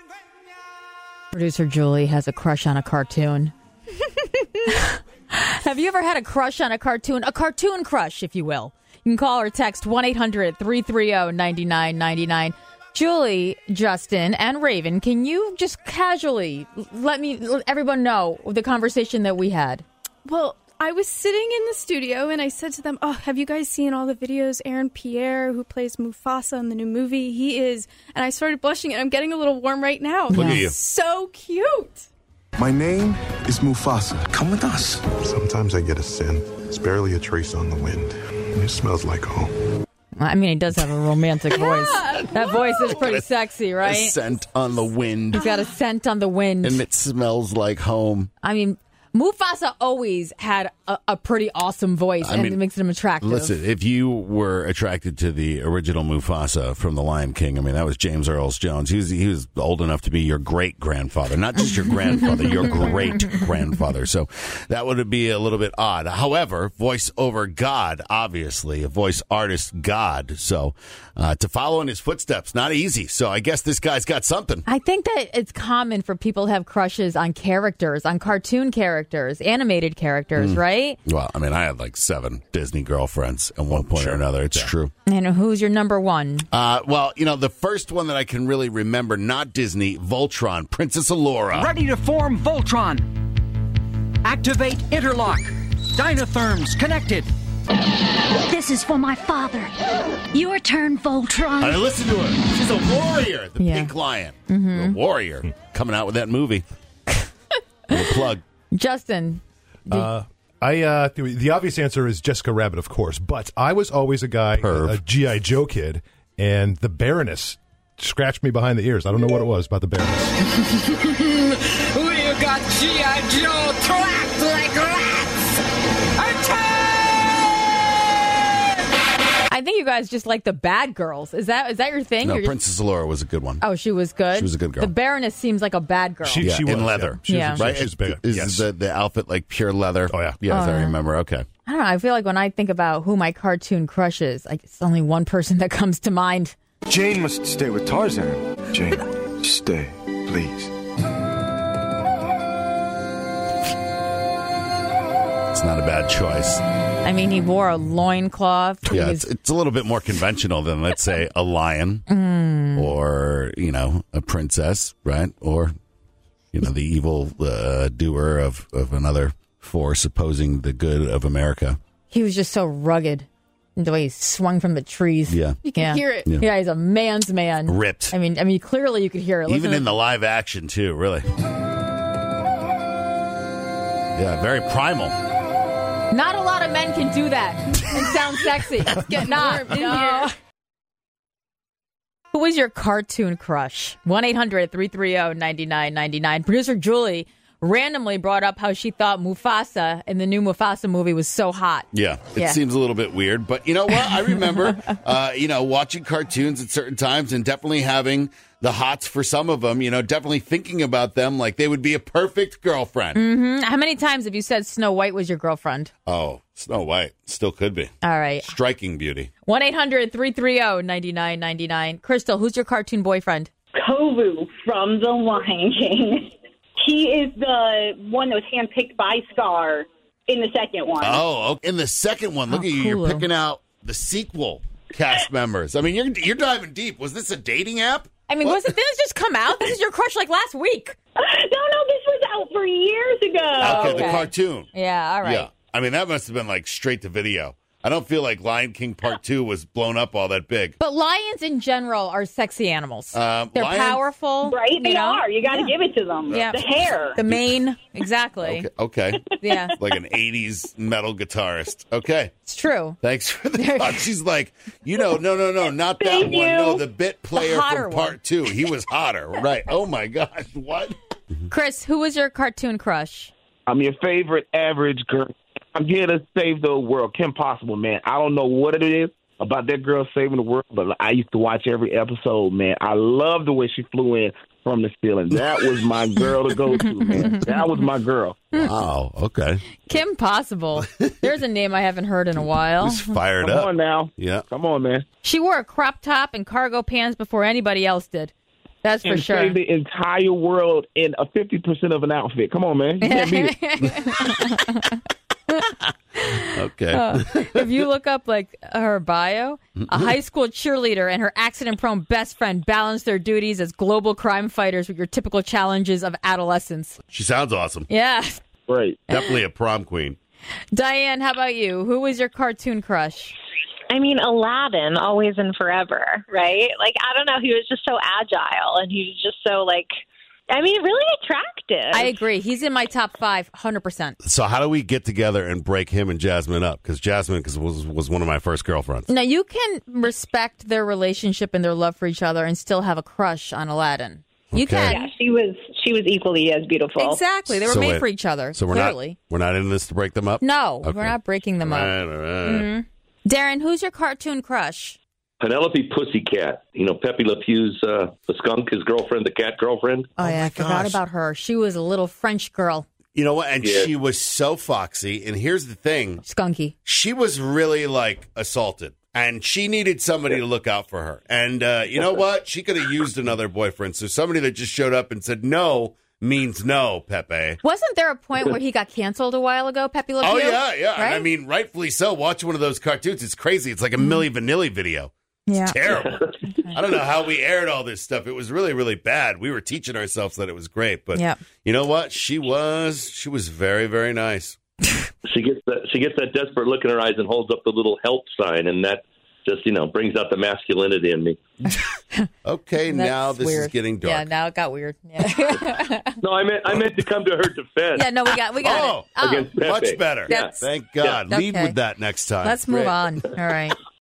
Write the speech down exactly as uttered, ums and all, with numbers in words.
Producer Julie has a crush on a cartoon. Have you ever had a crush on a cartoon? A cartoon crush, if you will. You can call or text one eight hundred three three zero nine nine nine nine. Julie, Justin, and Raven, can you just casually let me let everyone know the conversation that we had? Well, I was sitting in the studio and I said to them, oh, have you guys seen all the videos? Aaron Pierre, who plays Mufasa in the new movie, he is. And I started blushing and I'm getting a little warm right now. Look at you. So cute. My name is Mufasa. Come with us. Sometimes I get a scent. It's barely a trace on the wind. It smells like home. I mean, he does have a romantic voice. That voice is pretty sexy, right? A scent on the wind. He's got a scent on the wind. And it smells like home. I mean, Mufasa always had a, a pretty awesome voice, I and mean, it makes him attractive. Listen, if you were attracted to the original Mufasa from The Lion King, I mean, that was James Earl Jones. He was, he was old enough to be your great-grandfather, not just your grandfather, your great-grandfather. So that would be a little bit odd. However, voice over God, obviously, a voice artist God. So uh, to follow in his footsteps, not easy. So I guess this guy's got something. I think that it's common for people to have crushes on characters, on cartoon characters, animated characters, mm. right? Well, I mean, I had like seven Disney girlfriends at one point sure. or another. It's yeah. true. And who's your number one? Uh, well, you know, the first one that I can really remember, not Disney, Voltron, Princess Allura. Ready to form Voltron. Activate interlock. Dynatherms connected. This is for my father. Your turn, Voltron. I listen to her. She's a warrior, the yeah. Pink Lion. Mm-hmm. A warrior coming out with that movie. Little plug. Justin. Uh, I uh, the, the obvious answer is Jessica Rabbit, of course, but I was always a guy, a, a G I. Joe kid, and the Baroness scratched me behind the ears. I don't know what it was about the Baroness. We've got G I. Joe trapped like rats. Attack! I think you guys just like the bad girls. Is that is that your thing? No, You're Princess just... Allura was a good one. Oh, she was good? She was a good girl. The Baroness seems like a bad girl. She, yeah, she was, in leather. Yeah. She yeah. Was, right? She's big. Is yes. the, the outfit like pure leather? Oh, yeah. Yes, uh, I remember. Okay. I don't know. I feel like when I think about who my cartoon crush is, like, it's only one person that comes to mind. Jane must stay with Tarzan. Jane, stay, please. It's not a bad choice. I mean, he wore a loincloth. Yeah, was... it's, it's a little bit more conventional than, let's say, a lion mm. or, you know, a princess, right? Or, you know, the evil uh, doer of, of another force opposing the good of America. He was just so rugged. The way he swung from the trees. Yeah. You can yeah. hear it. Yeah. yeah, he's a man's man. Ripped. I mean, I mean, clearly you could hear it. Even Listen in to... the live action, too, really. Yeah, very primal. Not a lot of men can do that and sound sexy. It's getting Not, warm in no. here. Who was your cartoon crush? one eight hundred three three zero nine nine nine nine. Producer Julie randomly brought up how she thought Mufasa in the new Mufasa movie was so hot. Yeah, it yeah. seems a little bit weird. But you know what? I remember, uh, you know, watching cartoons at certain times and definitely having the hots for some of them, you know, definitely thinking about them like they would be a perfect girlfriend. Mm-hmm. How many times have you said Snow White was your girlfriend? Oh, Snow White. Still could be. All right. Striking beauty. one eight hundred three three zero nine nine nine nine. Crystal, who's your cartoon boyfriend? Kovu from The Lion King. He is the one that was handpicked by Scar in the second one. Oh, in the second one. Look oh, at you. Cool. You're picking out the sequel cast members. I mean, you're you're diving deep. Was this a dating app? I mean, wasn't this just come out? This is your crush like last week. No, no, this was out for years ago. Okay, okay. the cartoon. Yeah, all right. Yeah. I mean, that must have been like straight to video. I don't feel like Lion King Part two was blown up all that big. But lions in general are sexy animals. Um, They're lions? powerful. Right? They you know? are. You got to yeah. give it to them. Yeah. The hair. The mane. Exactly. Okay. okay. Yeah. Like an eighties metal guitarist. Okay. It's true. Thanks for the thought. She's like, you know, no, no, no, not that Thank one. you. No, the bit player The hotter from Part one. two. He was hotter. Right. Oh, my gosh. What? Chris, who was your cartoon crush? I'm your favorite average girl. I'm here to save the world. Kim Possible, man. I don't know what it is about that girl saving the world, but I used to watch every episode, man. I love the way she flew in from the ceiling. That was my girl to go to, man. That was my girl. Wow. Okay. Kim Possible. There's a name I haven't heard in a while. Just fired Come up. on now. Yeah. Come on, man. She wore a crop top and cargo pants before anybody else did. That's for and sure. save the entire world in a fifty percent of an outfit. Come on, man. You can't beat it. Okay. Uh, if you look up like her bio, a high school cheerleader and her accident-prone best friend balance their duties as global crime fighters with your typical challenges of adolescence. She sounds awesome. Yeah. Right. Definitely a prom queen. Diane, how about you? Who was your cartoon crush? I mean, Aladdin, always and forever, right? Like, I don't know. He was just so agile, and he was just so, like, I mean, really attractive. I agree. He's in my top five, one hundred percent. So how do we get together and break him and Jasmine up? Because Jasmine cause was, was one of my first girlfriends. Now, you can respect their relationship and their love for each other and still have a crush on Aladdin. You Okay. can. Yeah, she was she was equally as beautiful. Exactly. They were So made wait, for each other, So we're clearly. not we're not in this to break them up? No, Okay. we're not breaking them All up. right, all right. Mhm. Darren, who's your cartoon crush? Penelope Pussycat. You know, Pepe Le Pew's uh, the skunk, his girlfriend, the cat girlfriend. Oh, yeah, I forgot about her. She was a little French girl. You know what? And Yeah. she was so foxy. And here's the thing. Skunky. She was really, like, assaulted. And she needed somebody to look out for her. And uh, you know what? She could have used another boyfriend. So somebody that just showed up and said no means no, Pepe. Wasn't there a point where he got canceled a while ago, Pepe Le Pew? Oh, yeah, yeah. Right? And I mean, rightfully so. Watch one of those cartoons. It's crazy. It's like a Milli Vanilli video. Yeah. It's terrible. I don't know how we aired all this stuff. It was really, really bad. We were teaching ourselves that it was great. But Yep. you know what? She was, she was very, very nice. She gets that she gets that desperate look in her eyes and holds up the little help sign, and that just, you know, brings out the masculinity in me. Okay, now That's this weird. is getting dark. Yeah, now it got weird. Yeah, No, I meant I meant to come to her defense. yeah no, we got, we got Oh, it. Oh, against Pepe. Much better. That's- Thank God. Yeah. Lead Okay. with that next time. let's move Great. on. All right.